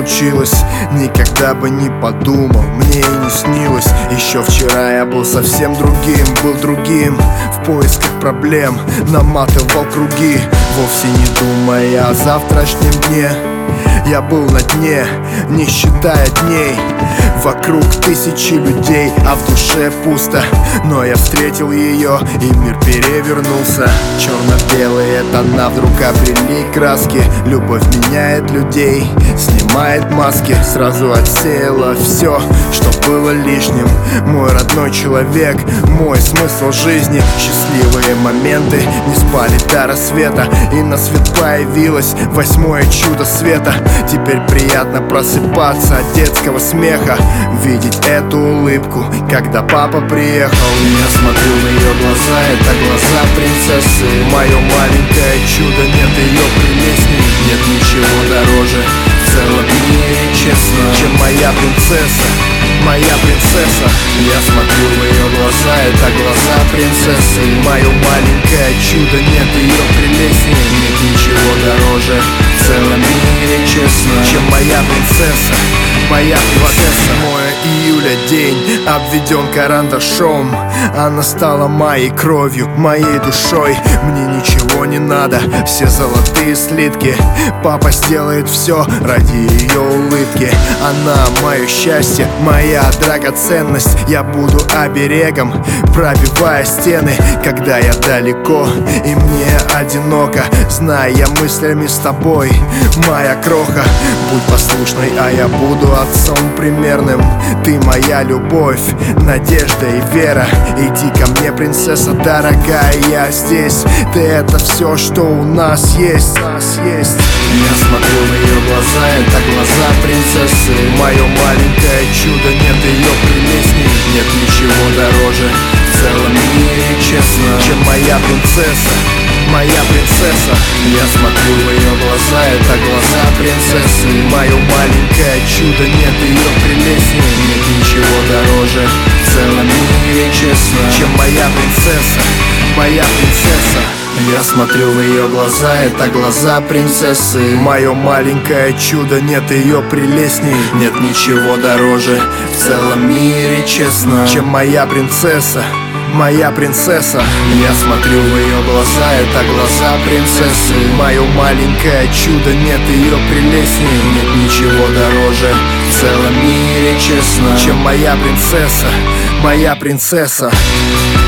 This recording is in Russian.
случилось, никогда бы не подумал, мне и не снилось. Еще вчера я был совсем другим, был другим, в поисках проблем наматывал круги, вовсе не думая о завтрашнем дне. Я был на дне, не считая дней. Вокруг тысячи людей, а в душе пусто. Но я встретил ее, и мир перевернулся. Черно-белые тона вдруг обрели краски. Любовь меняет людей, снимает маски. Сразу отсеяла все, что было лишним. Мой родной человек, мой смысл жизни. Счастливые моменты не спали до рассвета, и на свет появилось 8-е чудо света. Теперь приятно просыпаться от детского смеха, видеть эту улыбку, когда папа приехал. Я смотрю в ее глаза, это глаза принцессы. Мое маленькое чудо, нет ее прелестней. Нет ничего дороже в целом мире, честно, чем моя принцесса, моя принцесса. Я смотрю в ее глаза, это глаза принцессы. Мое маленькое чудо, нет ее прелестней. Нет ничего дороже в целом мире, честно, чем моя принцесса, моя принцесса. 7 июля день обведен карандашом. Она стала моей кровью, моей душой. Мне ничего не надо, все золотые слитки. Папа сделает все ради ее улыбки. Она мое счастье, моя драгоценность. Я буду оберегом, пробивая стены, когда я далеко и мне одиноко. Зная я мыслями с тобой, моя кроха. Будь послушной, а я буду отцом примерным. Ты моя любовь, надежда и вера. Иди ко мне, принцесса дорогая, я здесь. Ты это все, что у нас есть. Я смотрю в ее глаза, это глаза принцессы. Мое маленькое чудо, нет ее прелестней. Нет ничего дороже в целом мире, честно, чем моя принцесса, моя принцесса. Я смотрю в ее глаза, это глаза принцессы. Мое маленькое чудо, нет ее прелестней. Нет ничего дороже в целом мире, честно, чем моя принцесса, моя принцесса. Я смотрю в ее глаза, это глаза принцессы. Мое маленькое чудо, нет ее прелестней. Нет ничего дороже в целом мире, честно, чем моя принцесса, моя принцесса. Я смотрю в ее глаза, это глаза принцессы. Мое маленькое чудо, нет ее прелестней. Нет ничего дороже в целом мире, честно, чем моя принцесса, моя принцесса.